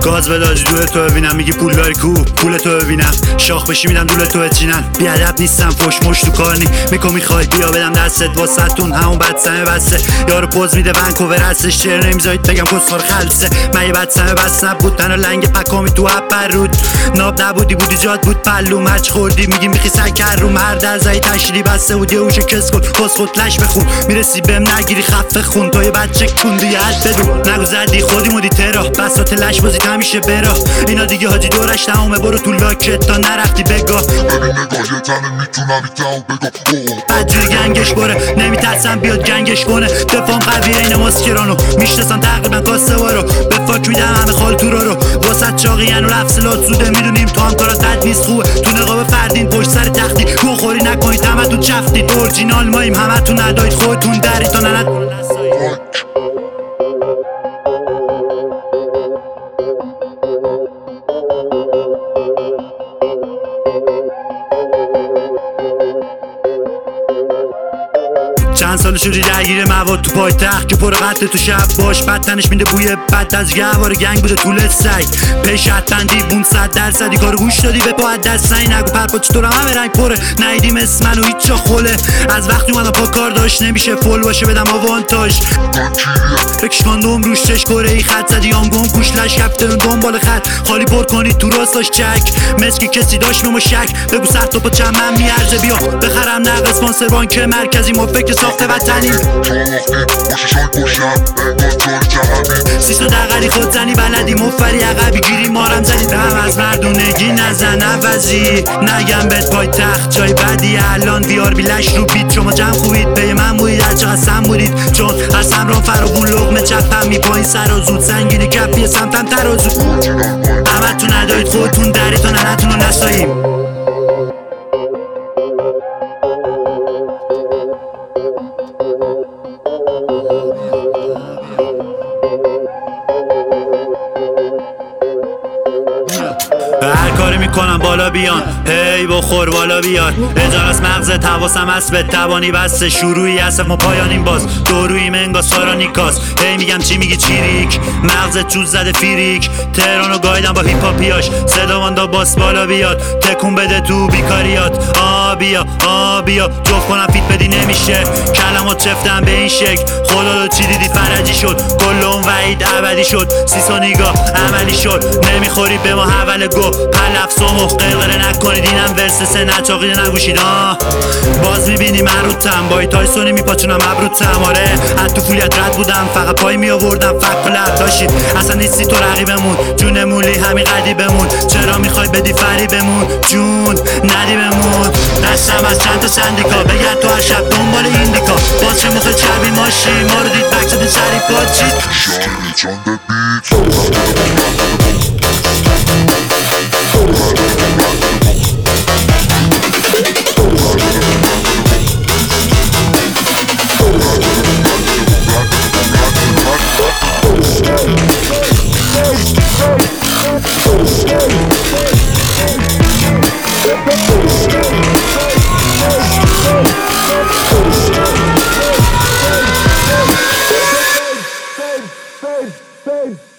گاز بداجی دول تو ببینم، میگی پول داری کو پول تو ببینم، شاخ بشی میدم دول تو بچینن. بیادب نیستم فوش مش تو کار نی، میخوای بیا بدم دستت واسطون همون بدسمه بسته. یارو پوز میده ونکوور هستش، چرا نمیذارید بگم کسخور خلصه. من یه بدسمه بس نبود تنها لنگ پکامی تو اپر رود، ناب نبودی بودی جاد بود پلو مرچ خوردی میگی میخی سکر رو مرد از ای تشریدی بسته بود یه هوش کس کن کس خود لش بخون میرسی بهم نگیری خفه خون تو یه بچه کندی یه حد بدون نگو زدی خودی مودی ترا بسات لش بازی همیشه برا اینا دیگه حاجی دورش تمومه برو تو لاکت تا نرفتی بگاه ببین نگاه یه تنه میتونم ایتاو بگاه بدجوری گنگش بره نمیترسم بیاد گنگش کنه دفام قویه این ماسکرانو میشناسم تقریبا کاسه وارو به فاک میدم همه خال تو رو واسط چاقین و لفظلات زوده میدونیم تو هم کارا تد نیست خوبه تو نقاب فردین پشت سر تختی گو خوری نکنید همه تو چفتید اورجینال ماییم همه تو ندایید خودتون دارید تا نند چند سال شدی درگیر مواد تو پایتخت که پر قتل تو شب باش بدتنش میده بوی بد از گهوار گنگ بوده طول سگ پیش حتندی 100% کارو گوش دادی به پا دست نگی نگو پرپا چطورم همه رنگ پره نیدیم اسم منو هیچ جا خوله از وقتی اومدم پا کار داشت نمیشه فول باشه بدم آوانتاژ بکش کاندوم روش چش کره ای خط زدی آمگون گوش لش کفترون دنبال خط خالی پر کنید تو راستاش چک مسکی کسی داشت ممو شک بگو سر تو پا چند من میارزه بیا بخرم نقد اسپانسر بانک مرکزی ما فکر ساخته وطنی سیسو دقلی خود زنی بلدی مفری عقبی گیری مارم زدی هم از مردونگی نزن عوضی نگم بهت پای تخت جای بدی الان بیار بیلش رو بیت شما جمع خوبید به من بودید هر چقدر سم بودید چون از همران فراغون لغمه چپم می پایین سر و زود سنگینی کفی سمتم ترازو همه تو ندارید خودتون دارید تا ننتون رو نساییم هر کاری میکنم بالا بیان هی بخور بالا بیار اجار از مغزت حواسم هست به توانی بسته شروعی هست ما پایانیم باز دوروی منگا سارا نیکاس هی میگم چی میگی چیریک مغزت چوز زده فیریک تهرانو گایدم با هیپاپیاش صدامان دا باس بالا بیاد تکون بده تو بیکاریات بیا جفت کنم فیت بدی نمیشه کلمات چفتم به این شکل خدا رو چی دیدی فرجی شد کلون وعید ابدی شد سیسا نیگا عملی شد نمیخوری به ما حول گو پلفسامو قلقله نکنید اینم ورسسه نچاقیده نگوشید باز میبینی من روتم با تایسونی میپاچونم ابروتم آره حتی فولیت رد بودم فقط پای میآوردم فک و لب داشتید اصلا نیستی تو رقیبمون جون مولی همین قدی بمون چرا میخوای بدی فری بمون جون ندی بمون دستم از چند تا سندیکا بگرد تو هر شب دنبال ایندیکا باز چه مخل چربی ماشی ما رو دید بک زدین سری پاچید Babe.